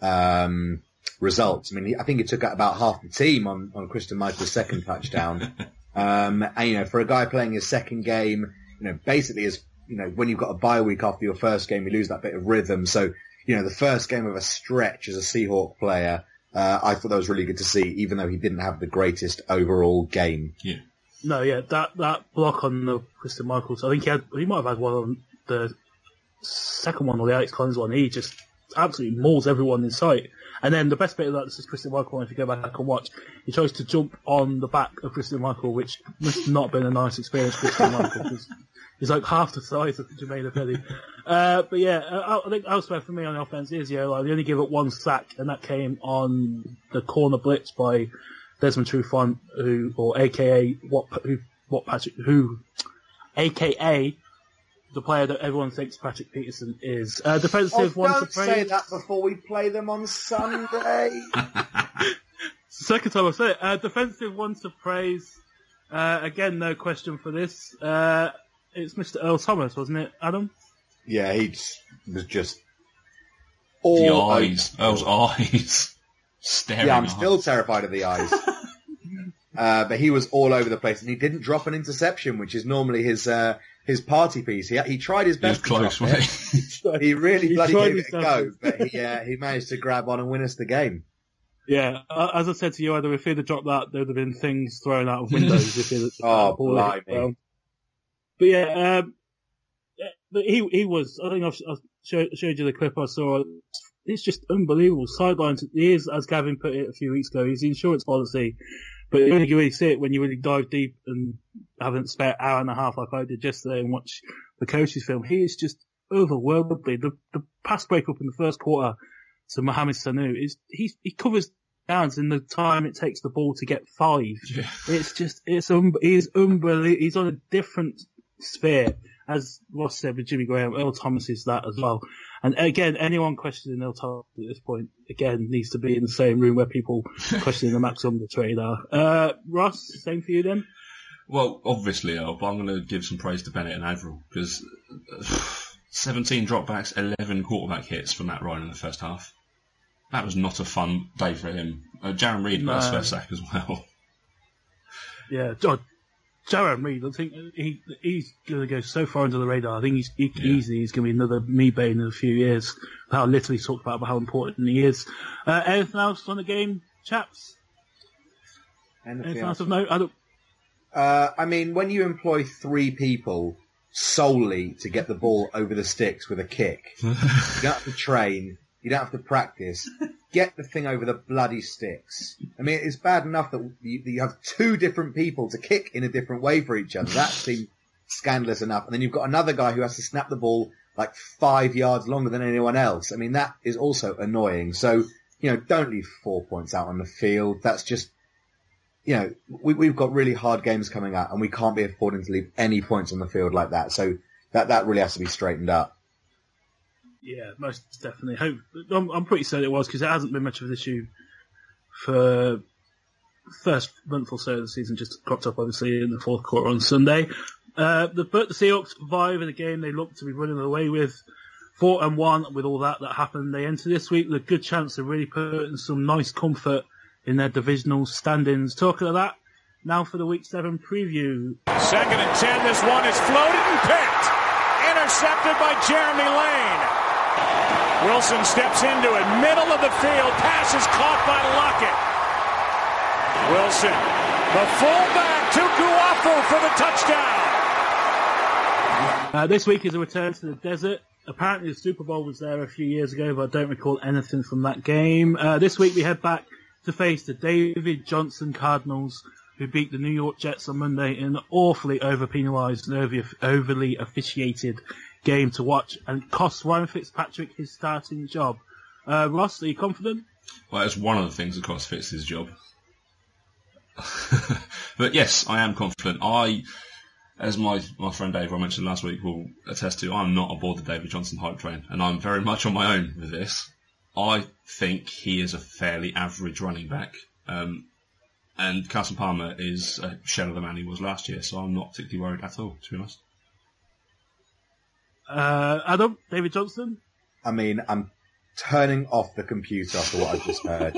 um, results. I mean, he, I think he took out about half the team on, on Christian Michael's second touchdown. Um, and, you know, for a guy playing his second game, you know, basically is, you know, when you've got a bye week after your first game, you lose that bit of rhythm. So, you know, the first game of a stretch as a Seahawk player, uh, I thought that was really good to see, even though he didn't have the greatest overall game. Yeah. No, yeah, that, that block on the Christian Michaels, I think he had, he might have had one on the second one or the Alex Collins one. He just absolutely mauls everyone in sight. And then the best bit of that, this is Christian Michael, if you go back and watch, he tries to jump on the back of Christian Michael, which must not have been a nice experience for Christian Michael, because he's like half the size of Jermaine Ifedi. Uh, but yeah, I, I think elsewhere for me on the offense is, yeah, like, they only give up one sack, and that came on the corner blitz by Desmond Trufant, who, or A K A, what, who, what Patrick, who, A K A, the player that everyone thinks Patrick Peterson is. Uh, defensive oh, one don't to praise. say that before we play them on Sunday. Second time I've said it. Uh, defensive one to praise. Uh, again, no question for this. Uh, it's Mister Earl Thomas, wasn't it, Adam? Yeah, he was just the all eyes, Earl's eyes, staring. Yeah, I'm eyes. still terrified of the eyes. uh, but he was all over the place, and he didn't drop an interception, which is normally his uh, his party piece. He he tried his best. He was close, wasn't he? He really He bloody tried gave his it a go, but he uh, he managed to grab on and win us the game. Yeah, uh, as I said to you, either if he'd have dropped that, there would have been things thrown out of windows if he'd have Oh, ball hit the ground. But yeah, um, yeah, but he he was. I think I've, I've showed, showed you the clip I saw. It's just unbelievable. Sidelines. He is, as Gavin put it a few weeks ago, he's the insurance policy. But you only really see it when you really dive deep and haven't spent an hour and a half like I did yesterday and watch the coaches film. He is just otherworldly. The the pass break up in the first quarter to Mohamed Sanu is he he covers downs in the time it takes the ball to get five. Yeah. It's just it's um he's unbelievable. He's on a different sphere. As Ross said with Jimmy Graham, Earl Thomas is that as well. And again, anyone questioning Earl Thomas at this point, again, needs to be in the same room where people questioning the Max Umber trade are. Uh, Ross, same for you then? Well, obviously, Earl, but I'm going to give some praise to Bennett and Averill, because seventeen dropbacks, eleven quarterback hits from Matt Ryan in the first half. That was not a fun day for him. Uh, Jaron Reed got his first sack as well. Yeah, John. Jaron Reed, I think he he's going to go so far under the radar. I think he's he, Yeah. easily he's going to be another Mebane in a few years. How little he's talked about how important he is. Uh, anything else on the game, chaps? Anything Anything else? else of note? I don't. Uh, I mean, when you employ three people solely to get the ball over the sticks with a kick, you don't have to train, you don't have to practice. Get the thing over the bloody sticks. I mean, it's bad enough that you, that you have two different people to kick in a different way for each other. That seems scandalous enough. And then you've got another guy who has to snap the ball like five yards longer than anyone else. I mean, that is also annoying. So, you know, don't leave four points out on the field. That's just you know, we, we've got really hard games coming up, and we can't be affording to leave any points on the field like that. So that that really has to be straightened up. Yeah, most definitely. Hope I'm, I'm pretty certain it was, because it hasn't been much of an issue for first month or so of the season. Just cropped up obviously in the fourth quarter on Sunday. Uh, the, but the Seahawks survive in a game they look to be running away with. Four and one with all that that happened. They enter this week with a good chance of really putting some nice comfort in their divisional standings. Talking of that, now for the week seven preview. Second and ten. This one is floated and picked. Intercepted by Jeremy Lane. Wilson steps into it. Middle of the field. Pass is caught by Lockett. Wilson. The fullback to Guafu for the touchdown. Uh, this week is a return to the desert. Apparently the Super Bowl was there a few years ago, but I don't recall anything from that game. Uh, this week we head back to face the David Johnson Cardinals, who beat the New York Jets on Monday in an awfully over-penalised and over- overly officiated game to watch, and cost Ryan Fitzpatrick his starting job. Uh, Ross, are you confident? Well, it's one of the things that cost Fitz his job. But yes, I am confident. I... As my, my friend Dave, I mentioned last week, will attest to, I'm not aboard the David Johnson hype train, and I'm very much on my own with this. I think he is a fairly average running back, um, and Carson Palmer is a shell of the man he was last year, so I'm not particularly worried at all, to be honest. Uh, Adam, David Johnson? I mean, I'm turning off the computer after what I've just heard.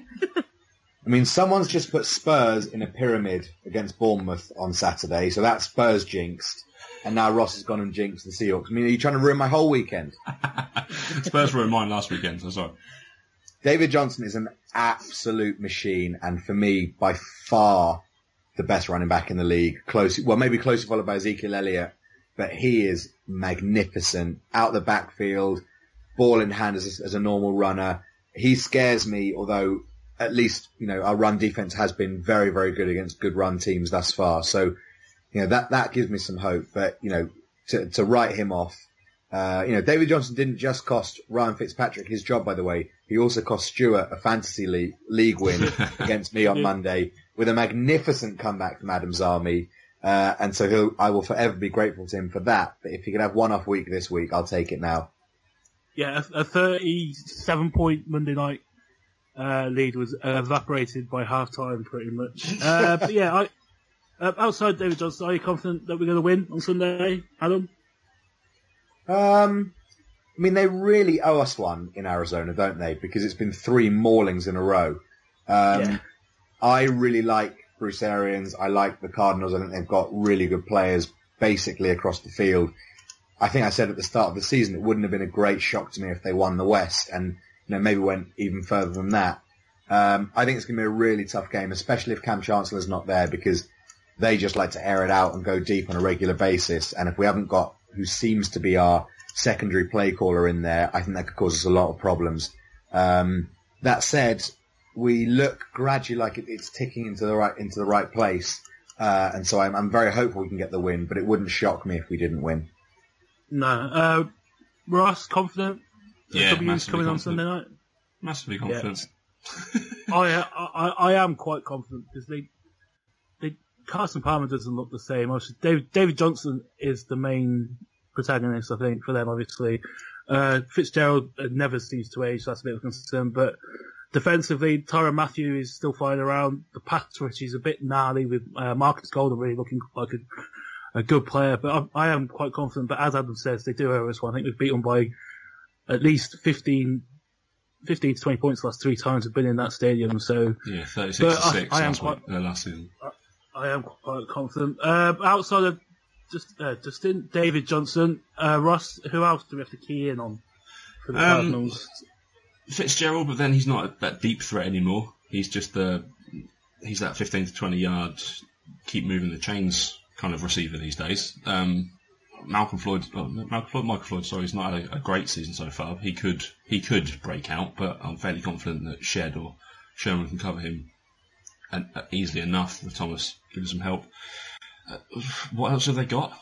I mean, someone's just put Spurs in a pyramid against Bournemouth on Saturday, so that's Spurs jinxed. And now Ross has gone and jinxed the Seahawks. I mean, are you trying to ruin my whole weekend? Spurs ruined mine last weekend, so sorry. David Johnson is an absolute machine, and for me, by far the best running back in the league. Close, well, maybe closely followed by Ezekiel Elliott, but he is magnificent. Out the backfield, ball in hand as a, as a normal runner. He scares me, although... At least, you know, our run defense has been very, very good against good run teams thus far. So, you know, that, that gives me some hope. But, you know, to, to write him off, uh, you know, David Johnson didn't just cost Ryan Fitzpatrick his job, by the way. He also cost Stuart a fantasy league, league win against me on Monday with a magnificent comeback from Adam's Army. Uh, and so he'll, I will forever be grateful to him for that. But if he could have one off week this week, I'll take it now. Yeah, a, a thirty-seven point Monday night Uh, lead was uh, evaporated by half time, pretty much. Uh, but yeah, I, uh, outside David Johnson, are you confident that we're going to win on Sunday, Adam? Um, I mean, they really owe us one in Arizona, don't they? Because it's been three maulings in a row. Um, yeah. I really like Bruce Arians. I like the Cardinals. I think they've got really good players basically across the field. I think I said at the start of the season it wouldn't have been a great shock to me if they won the West, and you know, maybe went even further than that. Um, I think it's going to be a really tough game, especially if Cam Chancellor's not there, because they just like to air it out and go deep on a regular basis. And if we haven't got who seems to be our secondary play caller in there, I think that could cause us a lot of problems. Um, that said, we look gradually like it, it's ticking into the right into the right place, uh, and so I'm, I'm very hopeful we can get the win. But it wouldn't shock me if we didn't win. No, uh, Ross, confident. Yeah, W's coming on Sunday night. Massively confident. Yeah. I, I I am quite confident because they they Carson Palmer doesn't look the same. Obviously, David, David Johnson is the main protagonist, I think, for them. Obviously, uh, Fitzgerald never seems to age, so that's a bit of a concern. But defensively, Tyrann Mathieu is still flying around. The pass rush is a bit gnarly with uh, Marcus Golden really looking like a, a good player. But I, I am quite confident. But as Adam says, they do owe us one. I think we've beaten by at least fifteen, fifteen to twenty points the last three times we've been in that stadium. So yeah, thirty-six to six I, I am last, quite, week, uh, last season. I, I am quite confident. Uh, outside of just uh, Justin, David Johnson, uh, Ross, who else do we have to key in on for the um, Cardinals? Fitzgerald, but then he's not that deep threat anymore. He's just the he's that fifteen to twenty yard, keep moving the chains kind of receiver these days. Um, Malcolm Floyd, oh, Malcolm Floyd, Michael Floyd, sorry, he's not had a, a great season so far. He could, he could break out, but I'm fairly confident that Shed or Sherman can cover him and, uh, easily enough with Thomas giving some help. Uh, what else have they got?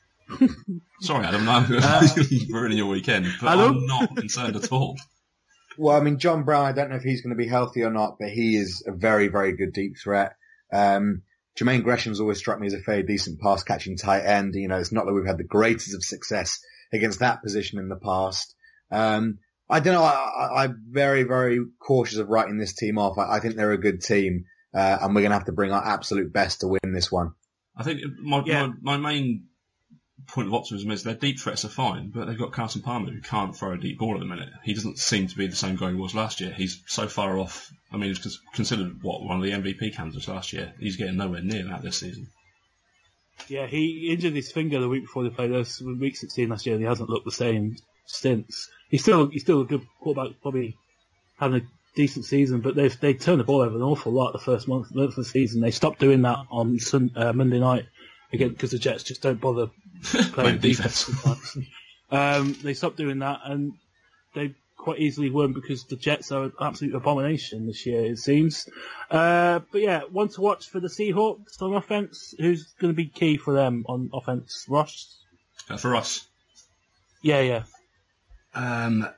Sorry, Adam, no, I'm ruining your weekend, but Adam? I'm not concerned at all. Well, I mean, John Brown, I don't know if he's going to be healthy or not, but he is a very, very good deep threat. Um, Jermaine Gresham's always struck me as a very decent pass-catching tight end. You know, it's not like we've had the greatest of success against that position in the past. Um, I don't know. I, I, I'm very, very cautious of writing this team off. I, I think they're a good team, uh, and we're going to have to bring our absolute best to win this one. I think my, Yeah. my, my main point of optimism is their deep threats are fine, but they've got Carson Palmer who can't throw a deep ball at the minute. He doesn't seem to be the same guy he was last year. He's so far off. I mean, he was considered, what, one of the M V P candidates last year. He's getting nowhere near that this season. Yeah, he injured his finger the week before they played us, week sixteen last year, and he hasn't looked the same since. He's still he's still a good quarterback, probably having a decent season, but they've they turned the ball over an awful lot the first month, month of the season. They stopped doing that on sun, uh, Monday night again because the Jets just don't bother playing defense. um, they stopped doing that, and they quite easily won because the Jets are an absolute abomination this year, it seems. Uh, but yeah, one to watch for the Seahawks on offense. Who's going to be key for them on offense? Ross? Uh, for us, Yeah, yeah. Um,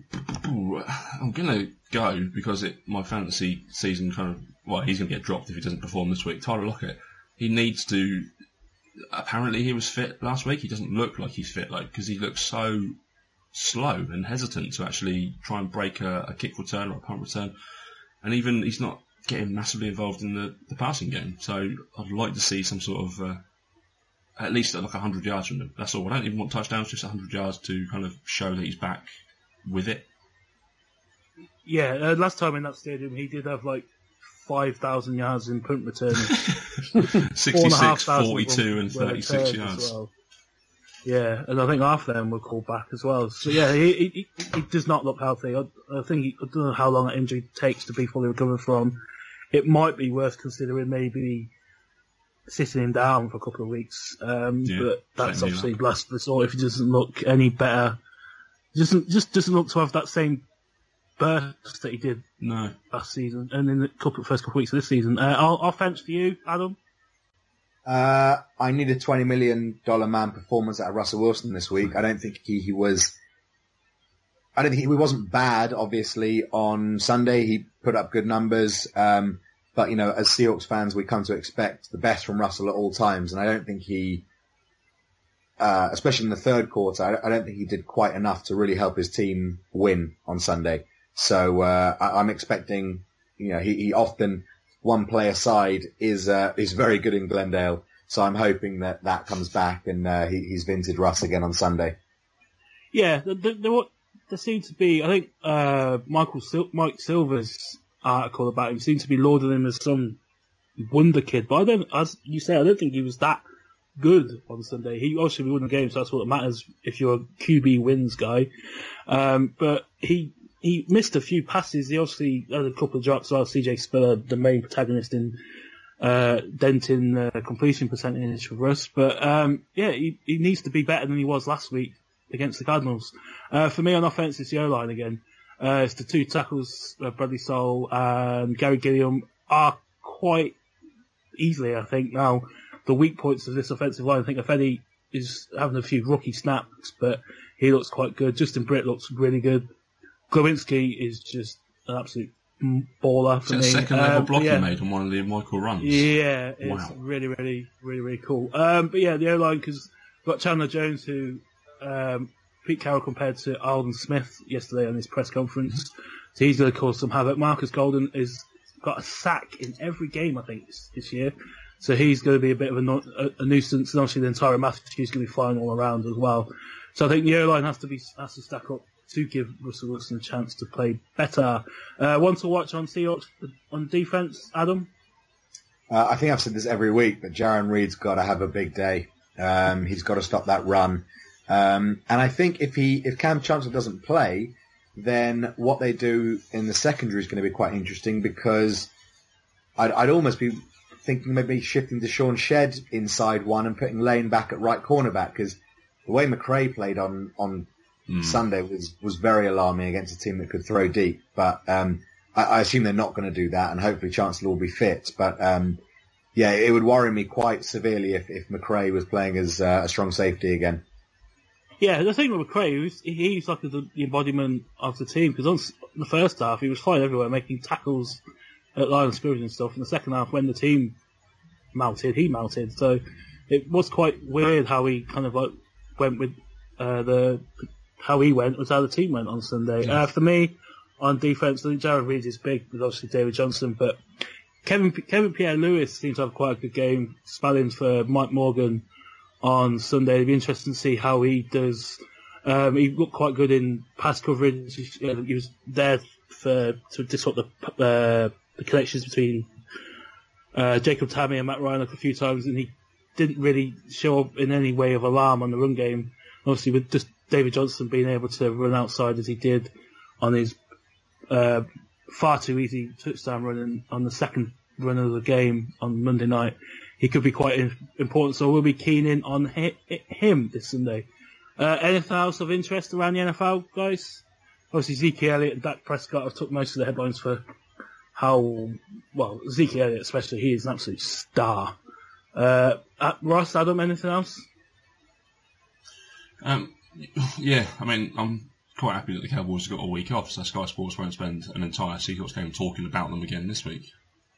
I'm going to go because it, my fantasy season kind of, well, he's going to get dropped if he doesn't perform this week. Tyler Lockett, he needs to, apparently he was fit last week. He doesn't look like he's fit, like, because he looks so slow and hesitant to actually try and break a, a kick return or a punt return. And even he's not getting massively involved in the, the passing game. So I'd like to see some sort of, uh, at least like one hundred yards from him. That's all. I don't even want touchdowns, just one hundred yards to kind of show that he's back with it. Yeah, uh, last time in that stadium he did have like five thousand yards in punt returns. sixty-six, forty-two and thirty-six yards. Well. Yeah, and I think half of them were called back as well. So yeah, he he, he does not look healthy. I, I think he, I don't know how long that injury takes to be fully recovered from. It might be worth considering maybe sitting him down for a couple of weeks. Um, Yeah, but that's certainly obviously not. last resort if he doesn't look any better. Doesn't just doesn't look to have that same burst that he did No. last season and in the couple first couple of weeks of this season. Uh, o- offense for you, Adam? Uh, I need a twenty million dollars man performance out of Russell Wilson this week. I don't think he, he was, I don't think he, he wasn't bad, obviously, on Sunday. He put up good numbers. Um, but, you know, as Seahawks fans, we come to expect the best from Russell at all times. And I don't think he, uh, especially in the third quarter, I, I don't think he did quite enough to really help his team win on Sunday. So, uh, I, I'm expecting, you know, he, he often, one play aside, is, uh, is very good in Glendale. So I'm hoping that that comes back and, uh, he, he's vintage Russ again on Sunday. Yeah, there, there, there, there seemed to be, I think, uh, Michael Sil- Mike Silver's article about him seemed to be lauding him as some wonder kid. But I don't, as you say, I don't think he was that good on Sunday. He obviously won the game, so that's what matters if you're a Q B wins guy. Um, but he, he missed a few passes. He obviously had a couple of drops. Well, C J Spiller, the main protagonist in uh, denting the completion percentage for us. But um, yeah, he, he needs to be better than he was last week against the Cardinals. Uh, for me on offense, it's the O-line again. Uh, it's the two tackles, uh, Bradley Sowell and Gary Gilliam are quite easily, I think, now the weak points of this offensive line. I think Ifedi is having a few rookie snaps, but he looks quite good. Justin Britt looks really good. Glowinski is just an absolute baller for Is that me. a second level Um, block yeah. he made on one of the Michael runs? Yeah, it's Wow. really, really, really, really cool. Um, but yeah, the O-line, because we've got Chandler Jones, who um, Pete Carroll compared to Alden Smith yesterday on his press conference. So he's going to cause some havoc. Marcus Golden has got a sack in every game, I think, this, this year. So he's going to be a bit of a, no, a, a nuisance. And obviously then Tyrann Matthew is going to be flying all around as well. So I think the O-line has to be has to stack up to give Russell Wilson a chance to play better. Uh, one to watch on Seahawks on defense, Adam? Uh, I think I've said this every week, but Jaron Reed's got to have a big day. Um, he's got to stop that run. Um, and I think if he, if Cam Chancellor doesn't play, then what they do in the secondary is going to be quite interesting because I'd, I'd almost be thinking maybe shifting to Sean Shedd inside one and putting Lane back at right cornerback because the way McRae played on, on mm. Sunday was, was very alarming against a team that could throw deep. But, um, I, I assume they're not going to do that and hopefully Chancellor will be fit. But, um, yeah, it would worry me quite severely if, if McRae was playing as uh, a strong safety again. Yeah, the thing with McRae, he's, he's like the, the embodiment of the team, because on the first half, he was flying everywhere, making tackles at line of scrimmage and stuff. In the second half, when the team mounted, he mounted. So it was quite weird how he kind of like went with uh, the how he went was how the team went on Sunday. Yes. Uh, for me, on defense, I think Jared Reed is big with obviously David Johnson, but Kevin Kevin Pierre-Louis seems to have quite a good game, spelling for Mike Morgan on Sunday. It'd be interesting to see how he does. Um, he looked quite good in pass coverage. He, he was there for to disrupt the uh, the connections between uh, Jacob Tammy and Matt Ryan a few times, and he didn't really show up in any way of alarm on the run game. Obviously, with just David Johnson being able to run outside as he did on his uh, far too easy touchdown run on the second run of the game on Monday night, he could be quite important. So we'll be keen in on him this Sunday. Uh, anything else of interest around the N F L, guys? Obviously, Zeke Elliott and Dak Prescott have took most of the headlines for how, well, Zeke Elliott especially, he is an absolute star. Uh, Ross, Adam, anything else? Um, yeah, I mean, I'm quite happy that the Cowboys have got a week off, so Sky Sports won't spend an entire Seahawks game talking about them again this week.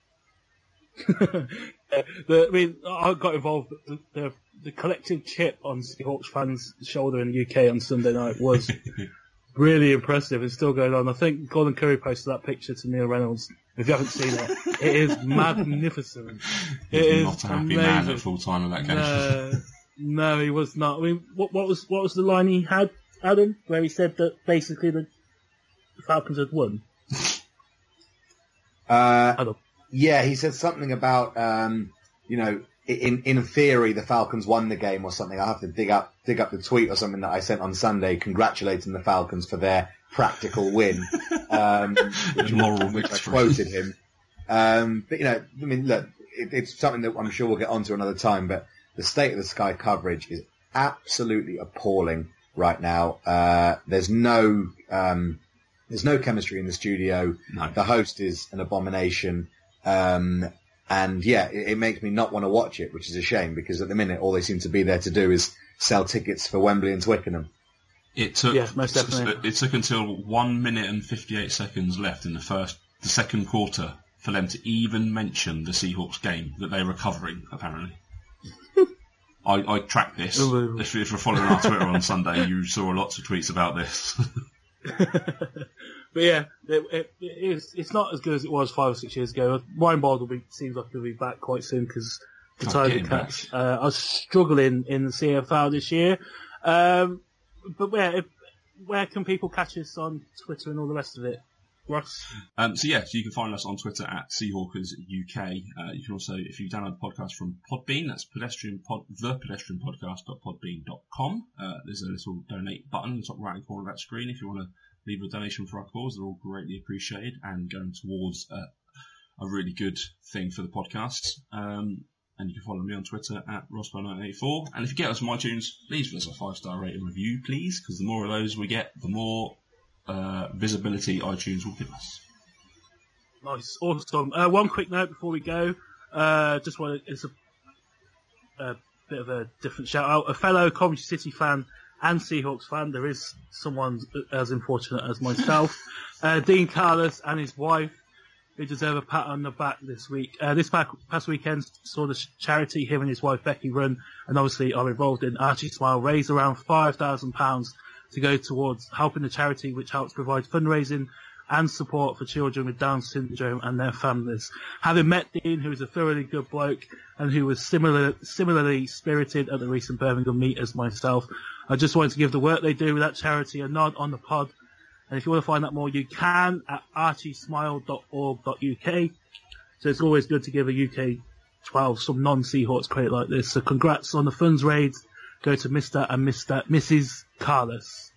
the, I mean, I got involved. The, the, the collective chip on Seahawks fans' shoulder in the U K on Sunday night was really impressive. It's still going on. I think Gordon Curry posted that picture to Neil Reynolds. If you haven't seen it, it is magnificent. He's it not is a happy amazing. man at full time of that game. No, no, he was not. I mean, what, what was what was the line he had, Adam, where he said that basically the Falcons had won? Uh, Adam. Yeah, he said something about, um, you know, in in theory the Falcons won the game or something. I have to dig up dig up the tweet or something that I sent on Sunday congratulating the Falcons for their practical win, um, which, moral which I victory. quoted him. Um, but you know, I mean, look, it, it's something that I'm sure we'll get onto another time. But the state of the Sky coverage is absolutely appalling right now. Uh, there's no um, there's no chemistry in the studio. No. The host is an abomination. Um, and yeah, it, it makes me not want to watch it, which is a shame because at the minute all they seem to be there to do is sell tickets for Wembley and Twickenham. It took Yeah, most definitely. it took until one minute and fifty-eight seconds left in the first, the second quarter for them to even mention the Seahawks game that they were covering. Apparently, I, I tracked this. If, if you're following our Twitter on Sunday, you saw lots of tweets about this. But yeah, it, it, it is, it's not as good as it was five or six years ago. Ryan Bald will be, seems like he'll be back quite soon because the Can't Tiger get him Cats uh, are struggling in the C F L this year. Um, but where if, where can people catch us on Twitter and all the rest of it? Ross? Um, so yeah, so you can find us on Twitter at Seahawkers U K. Uh, you can also, if you download the podcast from Podbean, that's pedestrian pod, the pedestrian podcast dot podbean dot com. Uh, there's a little donate button in the top right hand corner of that screen. If you want to leave a donation for our cause, they're all greatly appreciated and going towards uh, a really good thing for the podcast. Um, and you can follow me on Twitter at Rossbell nine eight four. And if you get us from iTunes, please give us a five star rating review, please, because the more of those we get, the more Uh, visibility iTunes will give us. Nice, awesome. Uh, one quick note before we go. Uh, just want to, it's a, a bit of a different shout out. A fellow Coventry City fan and Seahawks fan. There is someone as unfortunate as myself. uh, Dean Carlos and his wife, who deserve a pat on the back this week. Uh, this past, past weekend saw the charity him and his wife Becky run, and obviously are involved in Archie Smile, raised around five thousand pounds to go towards helping the charity, which helps provide fundraising and support for children with Down syndrome and their families. Having met Dean, who is a thoroughly good bloke and who was similar, similarly spirited at the recent Birmingham meet as myself, I just wanted to give the work they do with that charity a nod on the pod. And if you want to find out more, you can at archie smile dot org dot U K. So it's always good to give a U K twelve some non-Seahawks credit like this. So congrats on the funds raised. Go to Mister and Mister Missus Carlos.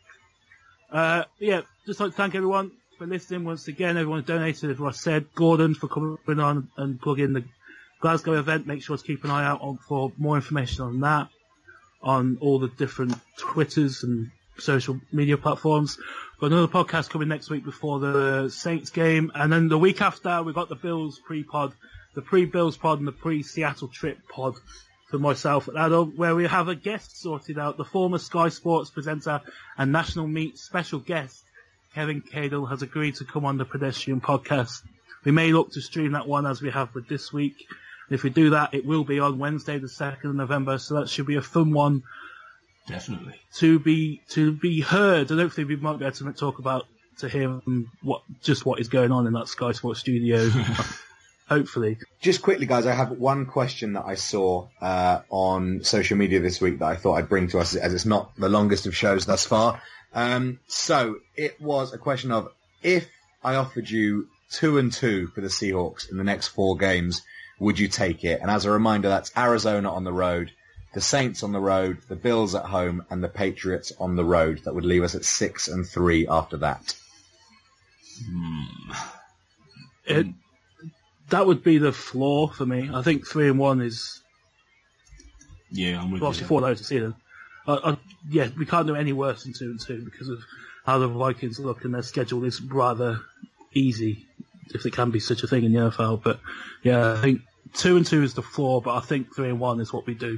Uh, yeah, just like to thank everyone for listening once again. Everyone donated, as Ross said. Gordon for coming on and plugging the Glasgow event. Make sure to keep an eye out on, for more information on that, on all the different Twitters and social media platforms. Got another podcast coming next week before the Saints game. And then the week after, we've got the Bills pre-pod, the pre-Bills pod and the pre-Seattle trip pod for myself and Adam, where we have a guest sorted out. The former Sky Sports presenter and National Meat special guest, Kevin Cadle, has agreed to come on the Pedestrian podcast. We may look to stream that one as we have with this week. And if we do that, it will be on Wednesday, the second of November, so that should be a fun one. Definitely. To be, to be heard, and hopefully we might be able to talk about to him what, just what is going on in that Sky Sports studio. Hopefully. Just quickly, guys, I have one question that I saw uh, on social media this week that I thought I'd bring to us, as it's not the longest of shows thus far. Um, so it was a question of, if I offered you two and two for the Seahawks in the next four games, would you take it? And as a reminder, that's Arizona on the road, the Saints on the road, the Bills at home, and the Patriots on the road. That would leave us at six and three after that. Hmm. It, that would be the floor for me. I think three and one is. Yeah, I'm with well, you. Obviously, four loads of season. Uh, uh, yeah, we can't do any worse than two and two because of how the Vikings look, and their schedule is rather easy, if there can be such a thing in the N F L. But yeah, I think two and two is the floor, but I think three and one is what we do.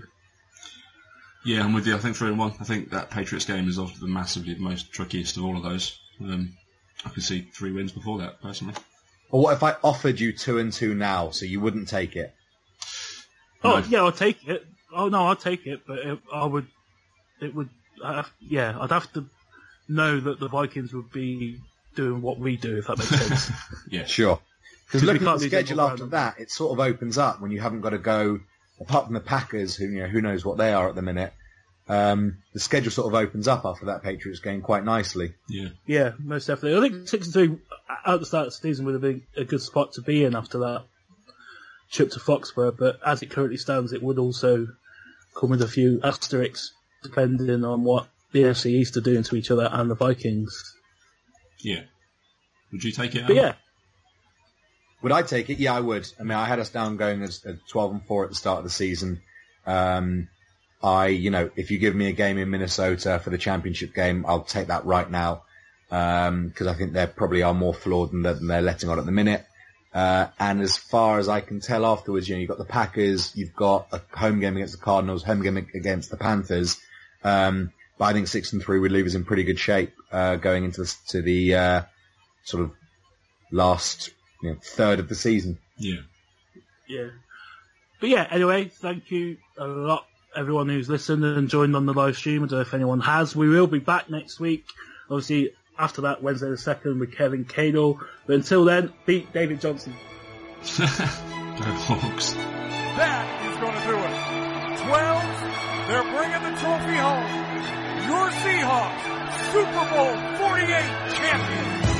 Yeah, I'm with you. I think three and one. I think that Patriots game is often massively the most trickiest of all of those. Um, I could see three wins before that, personally. Or what if I offered you two and two now, so you wouldn't take it? Oh No. yeah, I'll take it. Oh no, I'll take it, but it, I would. It would. I have, yeah, I'd have to know that the Vikings would be doing what we do, if that makes sense. Yeah. Sure. Because we looking at can't the do schedule double after random. that, it sort of opens up when you haven't got to go, apart from the Packers, who, you know, who knows what they are at the minute. Um, the schedule sort of opens up after that Patriots game quite nicely. Yeah. Yeah, most definitely. I think six and two at the start of the season would have been a good spot to be in after that trip to Foxborough, but as it currently stands, it would also come with a few asterisks depending on what the N F C East are doing to each other and the Vikings. Yeah. Would you take it? But Alan? yeah, Would I take it? Yeah, I would. I mean, I had us down going as at twelve and four at the start of the season. Um, I, you know, if you give me a game in Minnesota for the championship game, I'll take that right now. Um, cause I think they probably are more flawed than they're, than they're letting on at the minute. Uh, and as far as I can tell afterwards, you know, you've got the Packers, you've got a home game against the Cardinals, home game against the Panthers. Um, but I think six and three would leave us in pretty good shape, uh, going into the, to the, uh, sort of last, you know, third of the season. Yeah. yeah. But yeah, anyway, thank you a lot, everyone who's listened and joined on the live stream. I don't know if anyone has. We will be back next week. Obviously, after that, Wednesday the second with Kevin Cadle. But until then, beat David Johnson. Go Hawks. That is going to do it. twelve, they're bringing the trophy home. Your Seahawks, Super Bowl forty-eight champions.